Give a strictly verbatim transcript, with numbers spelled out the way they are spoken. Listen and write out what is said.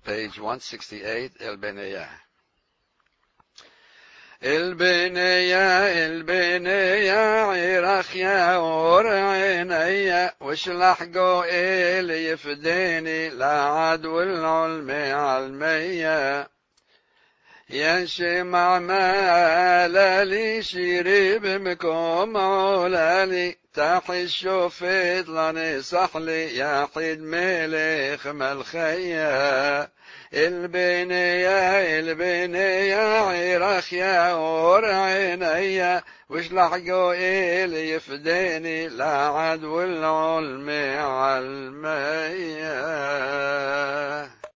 page one sixty-eight, البنية. البنية البنية عراخ يا ورعينيا، وشلح قوئل يفديني لا عدو العلم علميا. ينشمع مالالي شريب مكوم علالي، تحش شوفت لاني صحلي يا حيد مليخ ملخيا. البنية البنية عراخ يا ورعينيا، وشلح قوئل يفديني لا عدو العلم علميا.